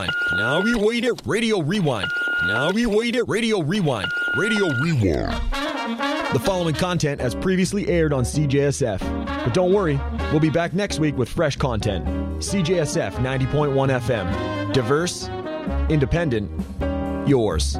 Now we wait it, Radio Rewind. Now we wait it, Radio Rewind. Radio Rewind. The following content has previously aired on CJSF. But don't worry, we'll be back next week with fresh content. CJSF 90.1 FM. Diverse, independent, yours.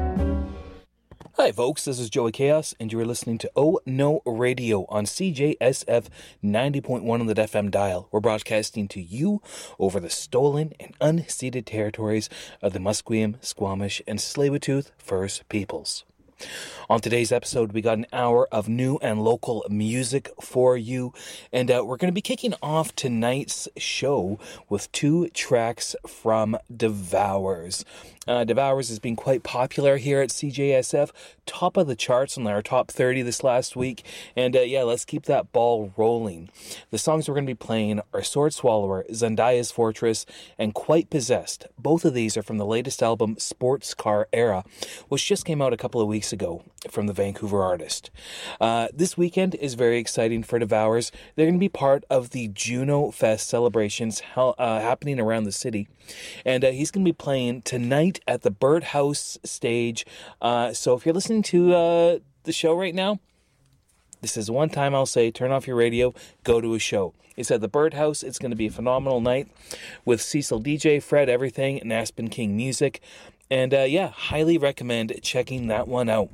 Hi folks, this is Joey Chaos, and you are listening to Oh No Radio on CJSF 90.1 on the FM dial. We're broadcasting to you over the stolen and unceded territories of the Musqueam, Squamish, and Tsleil-Waututh First Peoples. On today's episode, we got an hour of new and local music for you, and we're going to be kicking off tonight's show with two tracks from Devours. Devours has been quite popular here at CJSF, top of the charts on our top 30 this last week, and let's keep that ball rolling. The songs we're going to be playing are Sword Swallower, Zendaya's Fortress, and Quite Possessed. Both of these are from the latest album, Sports Car Era, which just came out a couple of weeks ago from the Vancouver artist. This weekend is very exciting for Devours. They're going to be part of the Juno Fest celebrations happening around the city, and he's going to be playing tonight at the Birdhouse stage. So if you're listening to the show right now, this is one time I'll say, turn off your radio, go to a show. It's at the Birdhouse. It's going to be a phenomenal night with Cecil DJ, Fred Everything, and Aspen King Music. And highly recommend checking that one out.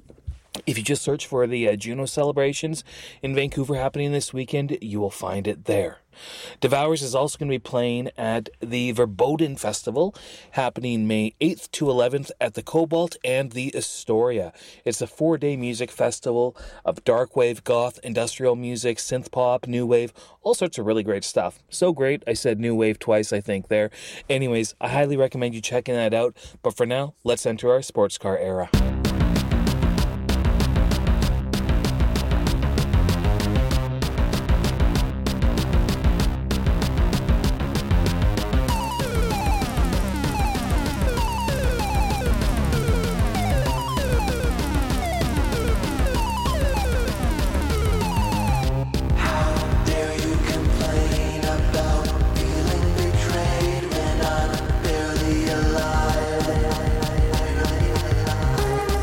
If you just search for the Juno celebrations in Vancouver happening this weekend, you will find it there. Devours is also going to be playing at the Verboten Festival, happening May 8th to 11th at the Cobalt and the Astoria. It's a 4-day music festival of dark wave, goth, industrial music, synth pop, new wave, all sorts of really great stuff. So great, I said new wave twice, I think, there. Anyways, I highly recommend you checking that out. But for now, let's enter our sports car era. Alive.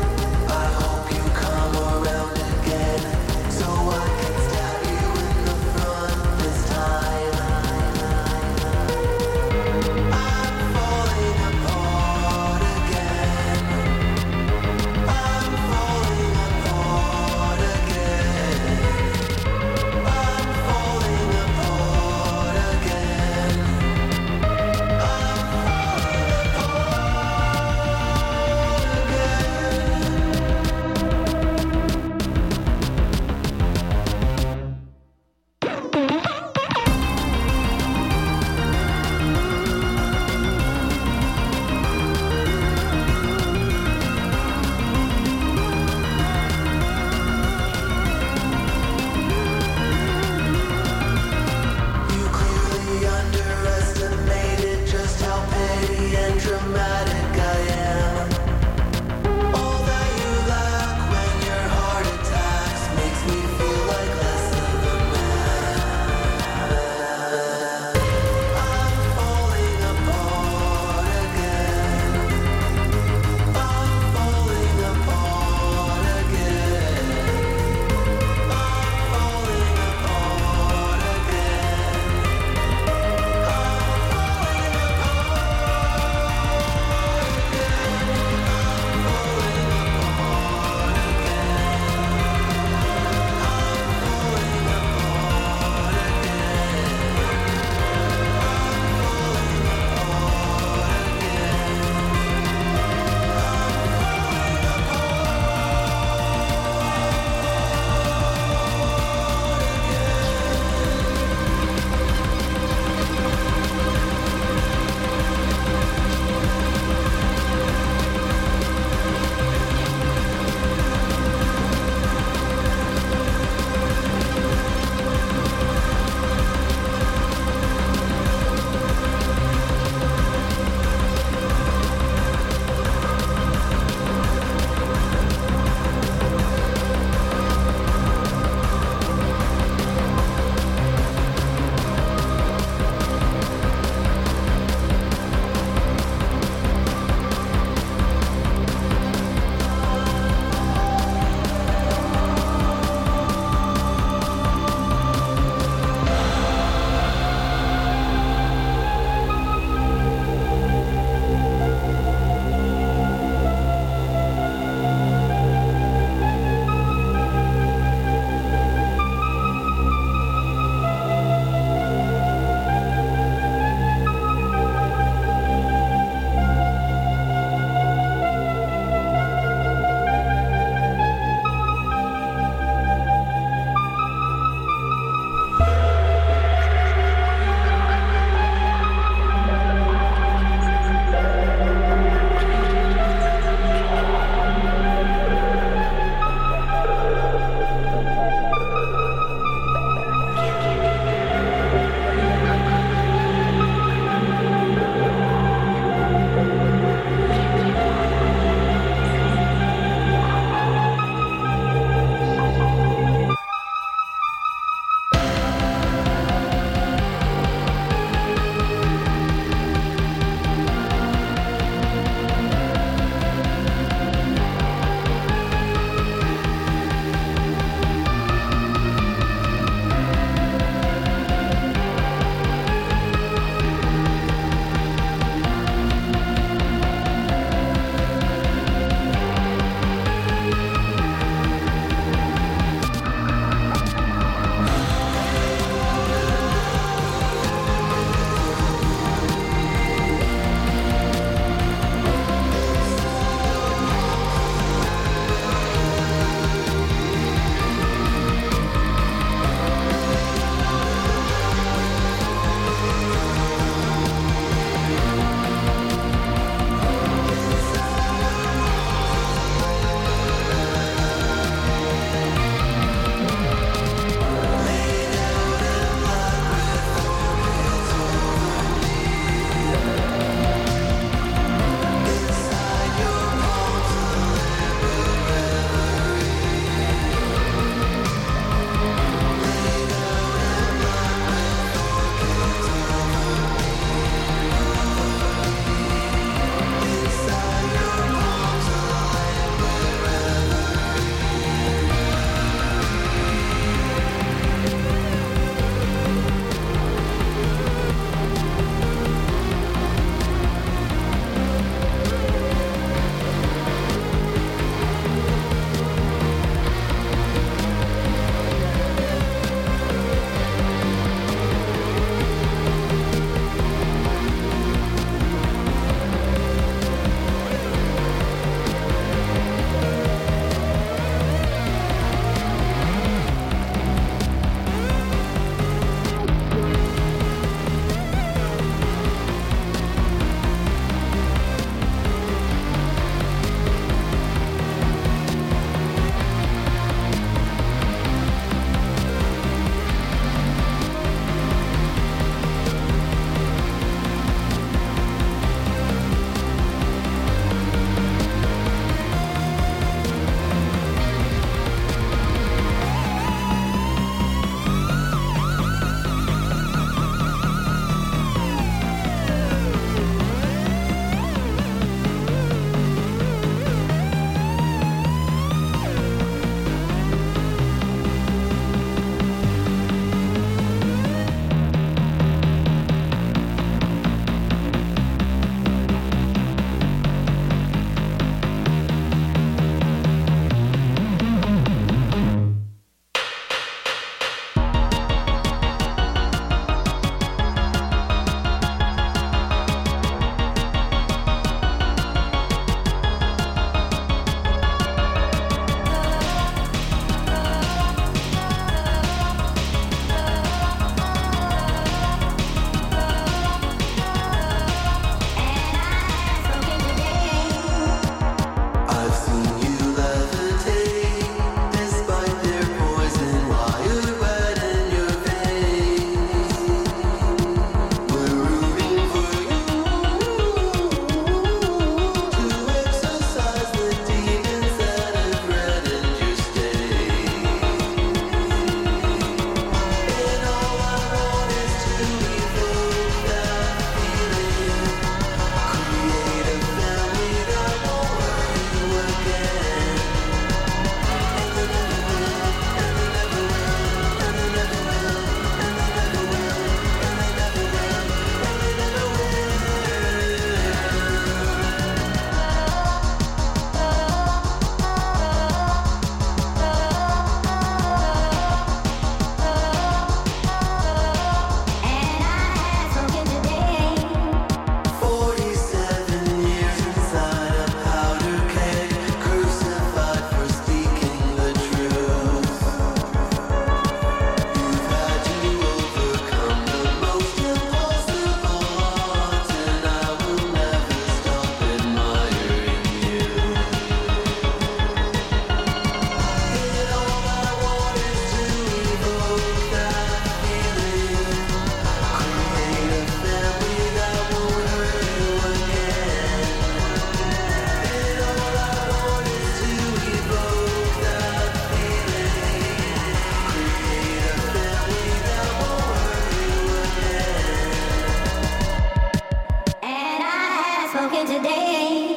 spoken today.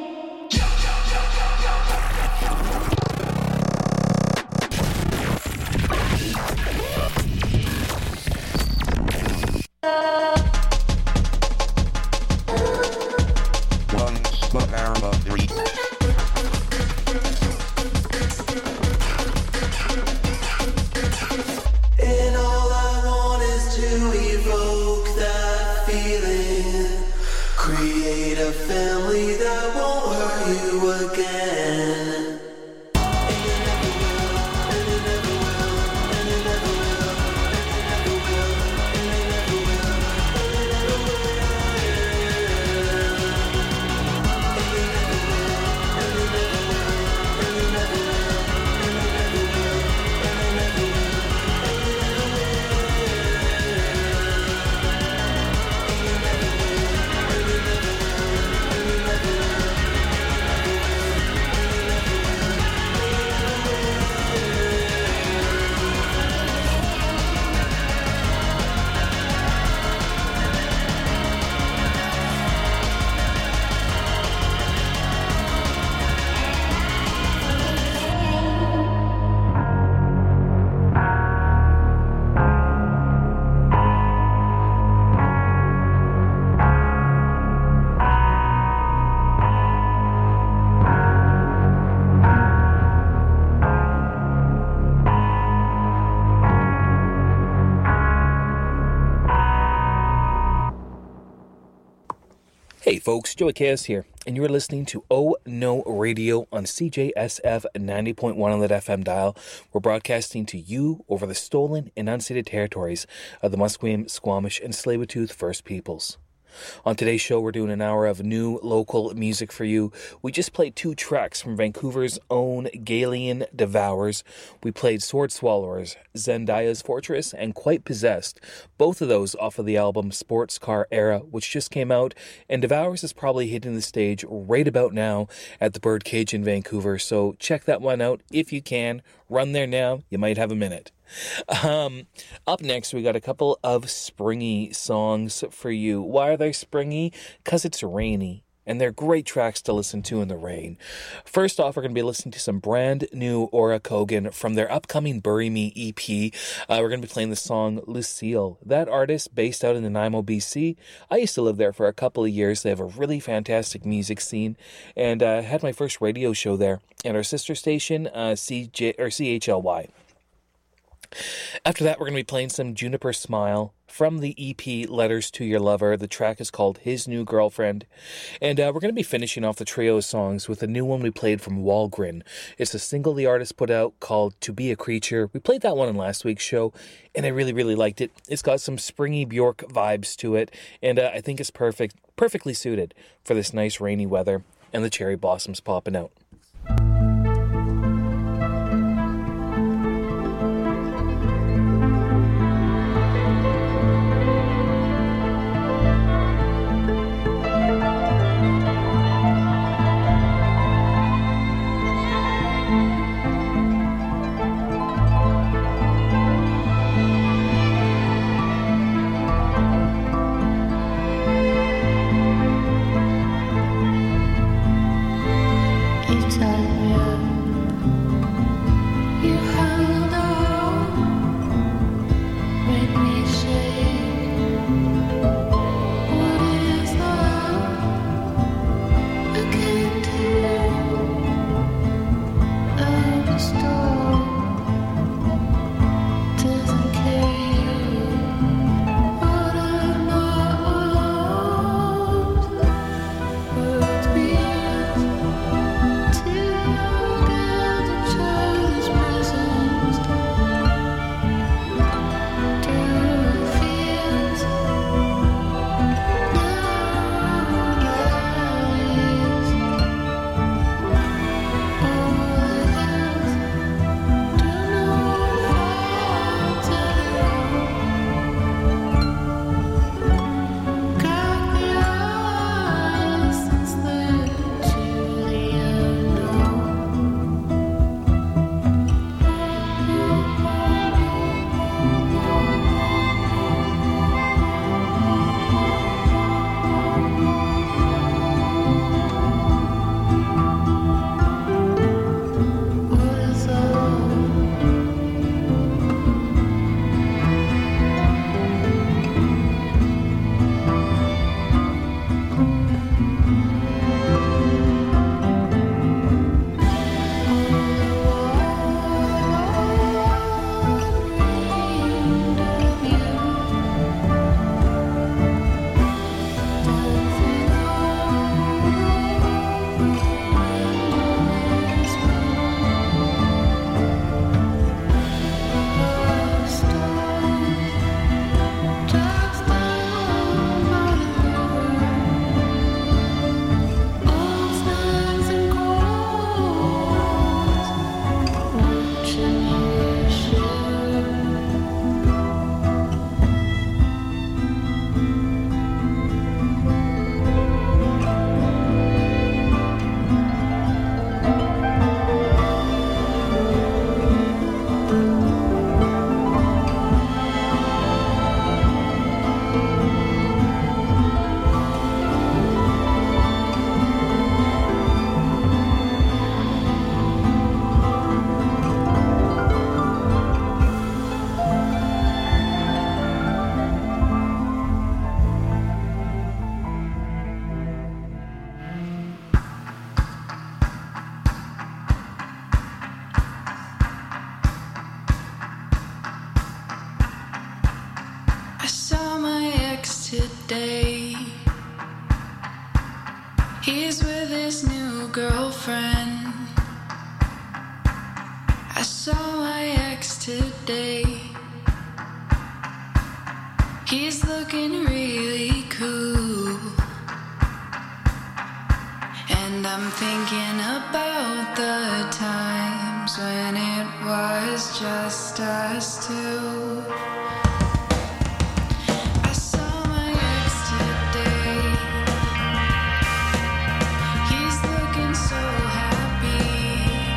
And all I want is to evoke that feeling. Create a family that won't hurt you again. And it never will, and it never will, and it never will, and it never will, and it never will, and it never will. And it never will, and it never will, and it never will, and it never will, and it never will, and it never will. Hey folks, Joey Chaos here, and you're listening to Oh No Radio on CJSF 90.1 on the FM dial. We're broadcasting to you over the stolen and unceded territories of the Musqueam, Squamish, and Tsleil-Waututh First Peoples. On today's show, we're doing an hour of new local music for you. We just played 2 tracks from Vancouver's own Galian Devours. We played Sword Swallowers, Zendaya's Fortress, and Quite Possessed. Both of those off of the album Sports Car Era, which just came out. And Devours is probably hitting the stage right about now at the Birdcage in Vancouver. So check that one out if you can. Run there now. You might have a minute. Up next, we got a couple of springy songs for you. Why are they springy? Because it's rainy, and they're great tracks to listen to in the rain. First off, we're going to be listening to some brand new Aura Kogan from their upcoming Bury Me EP. We're going to be playing the song Lucille. That artist, based out in Nanaimo, BC. I used to live there for a couple of years. They have a really fantastic music scene, and had my first radio show there at our sister station, CHLY. After that, we're going to be playing some Juniper Smile from the EP Letters to Your Lover. The track is called His New Girlfriend. And we're going to be finishing off the trio of songs with a new one we played from Walgren. It's a single the artist put out called To Be a Creature. We played that one in last week's show, and I really, really liked it. It's got some springy Bjork vibes to it, and I think it's perfectly suited for this nice rainy weather and the cherry blossoms popping out. It's today. He's with his new girlfriend. I saw my ex today. He's looking really cool. And I'm thinking about the times when it was just us two. I saw my ex today. He's looking so happy.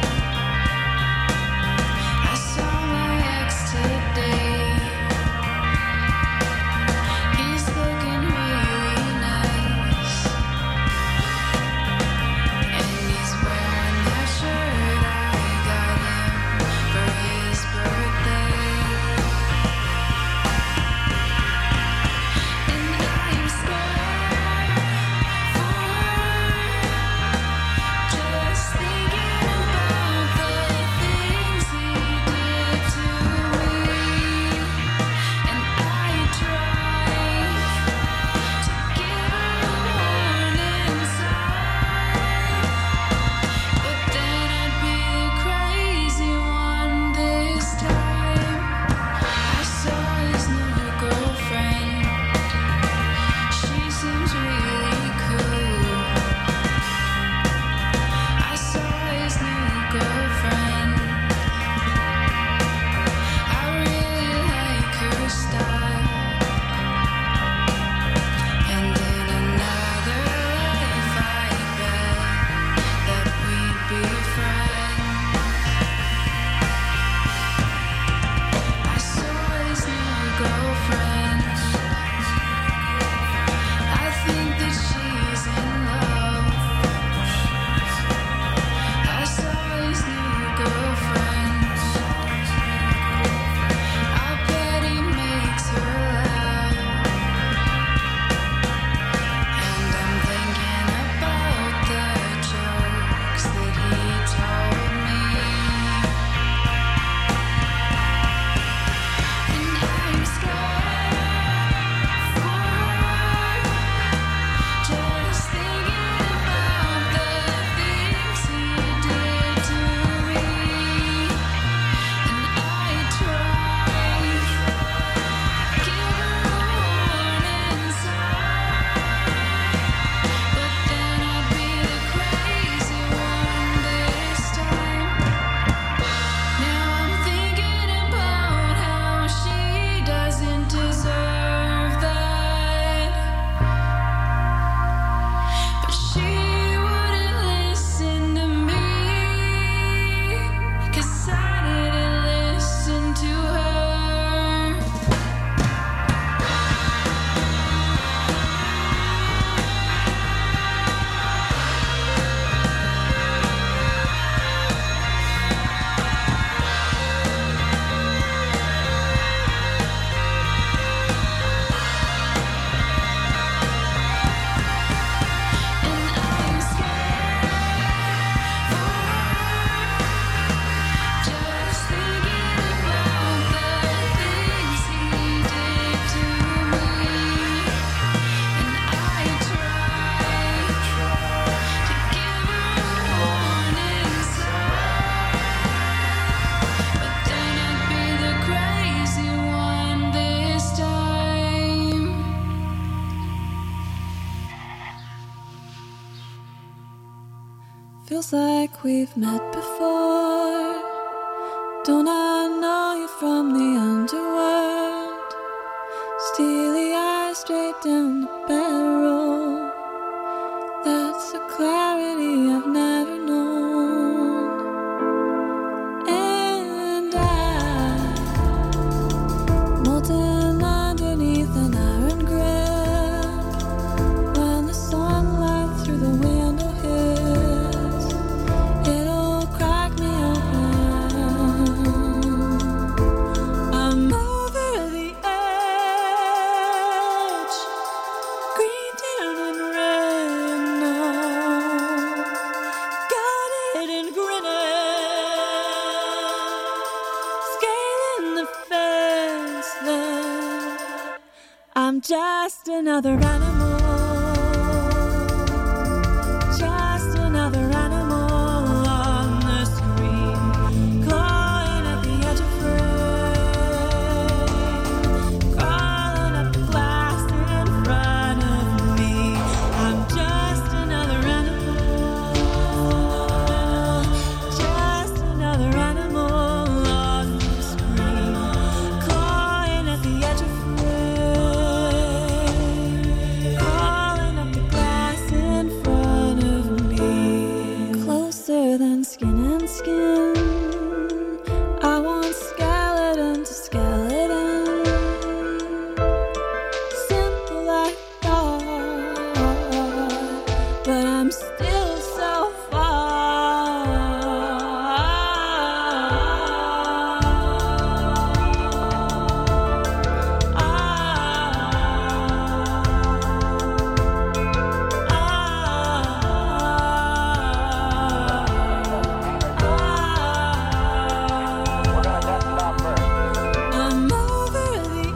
I saw my ex today. He's looking really nice. And he's wearing that shirt I got him for his birthday. And I'm scared for just thinking about the things he did to me. And I tried to give her a warning sign, but then I'd be the crazy one this time. I saw his new girlfriend. She seems really cool. I saw his new girlfriend. I really like her style. And in another life I bet that we'd be friends. I saw his new girlfriend. I think that she's in love. I saw his new girlfriend. I bet he makes her laugh. And I'm thinking about the jokes that he told me. And I'm scared for just thinking about the things he did to me. And I tried to give her a warning sign, but then I'd be the crazy one this time. Now I'm thinking about how she doesn't deserve that, but she wouldn't listen to me, 'cause I didn't listen to her. And I'm scared for just thinking about the things he did to me. And I tried to give her a warning sign, but then I'd be the crazy one this time. Feels like we've met before. Don't I know you from the underworld? Steely eyes straight down the barrel. That's a clarity I've never known. And molten underneath an iron grill. When the sunlight through the window hits, it'll crack me open. I'm over the edge, green, tan, and red now. just another animal. Just another animal on the screen, clawing at the edge of frame, crawling up the glass in front of me. I'm just another animal. Just another animal on the screen, clawing at the edge of frame, crawling up the glass in front of me. Closer than skin and skin, I want skeleton to skeleton. Simple I thought, but I'm still so I'm over the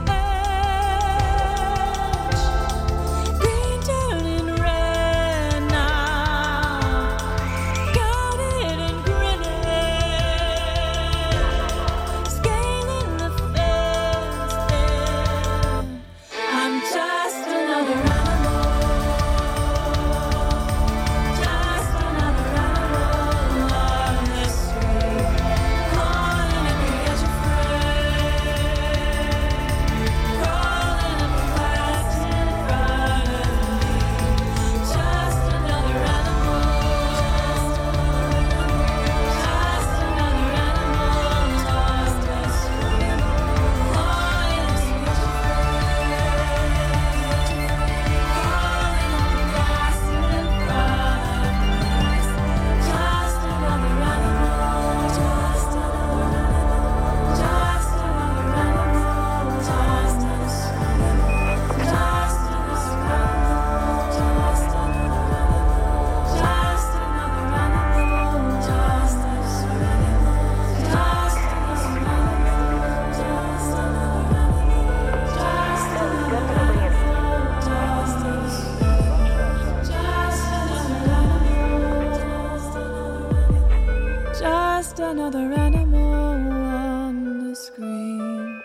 edge, green turning red now, got it and grinning, scaling the fence there. I'm just another animal, just another animal on this street, clawing at the edge of frame, crawling up the glass in front of me. Just another animal, just another animal on this street, clawing at the edge of just another animal on the screen.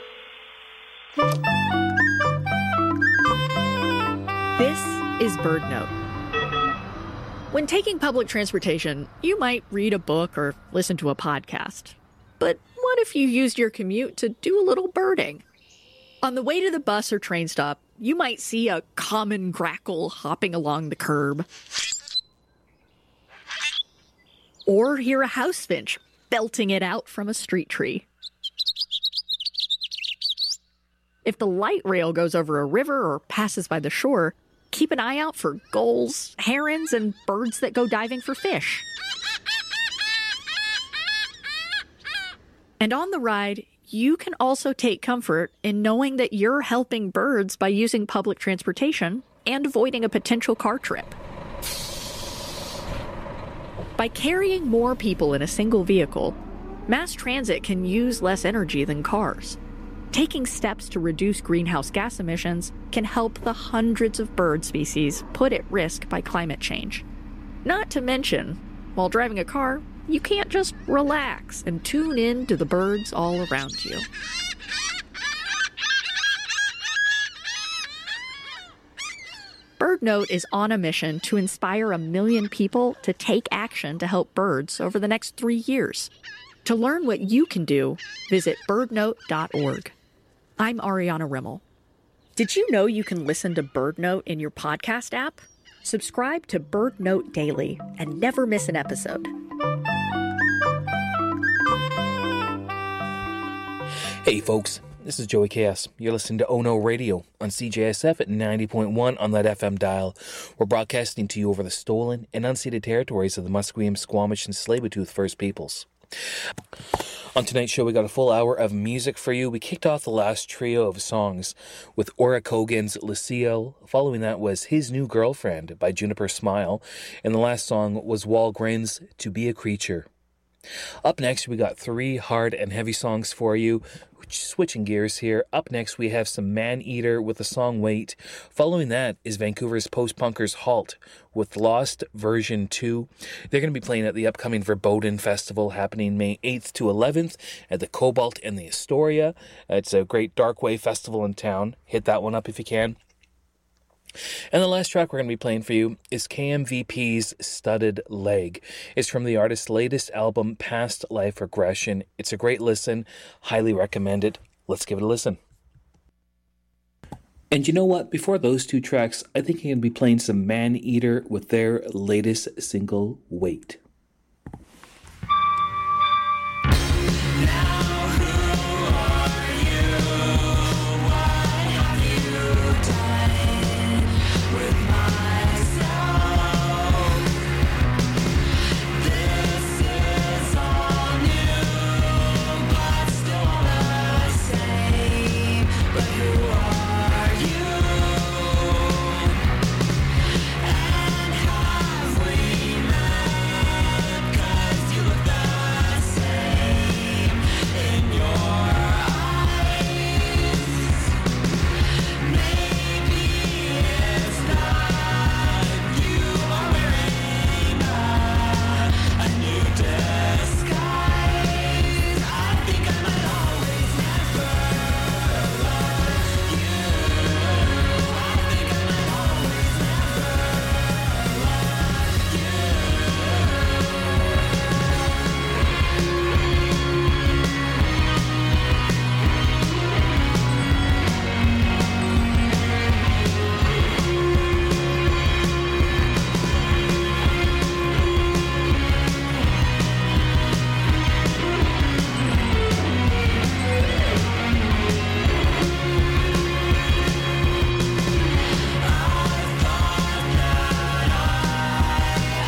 This is Bird Note. When taking public transportation, you might read a book or listen to a podcast. But what if you used your commute to do a little birding? On the way to the bus or train stop, you might see a common grackle hopping along the curb. Or hear a house finch belting it out from a street tree. If the light rail goes over a river or passes by the shore, keep an eye out for gulls, herons, and birds that go diving for fish. And on the ride, you can also take comfort in knowing that you're helping birds by using public transportation and avoiding a potential car trip. By carrying more people in a single vehicle, mass transit can use less energy than cars. Taking steps to reduce greenhouse gas emissions can help the hundreds of bird species put at risk by climate change. Not to mention, while driving a car, you can't just relax and tune in to the birds all around you. Bird Note is on a mission to inspire 1 million people to take action to help birds over the next 3 years. To learn what you can do, visit birdnote.org. I'm Ariana Rimmel. Did you know you can listen to Bird Note in your podcast app? Subscribe to Bird Note Daily and never miss an episode. Hey folks, this is Joey Chaos. You're listening to Oh No Radio on CJSF at 90.1 on that FM dial. We're broadcasting to you over the stolen and unceded territories of the Musqueam, Squamish, and Tsleil-Waututh First Peoples. On tonight's show, we got a full hour of music for you. We kicked off the last trio of songs with Ora Kogan's Lucille. Following that was His New Girlfriend by Juniper Smile. And the last song was Walgren's To Be a Creature. Up next, we got 3 hard and heavy songs for you. Switching gears here. Up next, we have some Man-Eater with the song Wait. Following that is Vancouver's post-punkers Halt with Lost Version 2. They're going to be playing at the upcoming Verboten Festival happening May 8th to 11th at the Cobalt and the Astoria. It's a great darkwave festival in town. Hit that one up if you can. And the last track we're going to be playing for you is KMVP's Studded Leg. It's from the artist's latest album, Past Life Regression. It's a great listen. Highly recommend it. Let's give it a listen. And you know what? Before those 2 tracks, I think I'm going to be playing some Man-Eater with their latest single, Wait.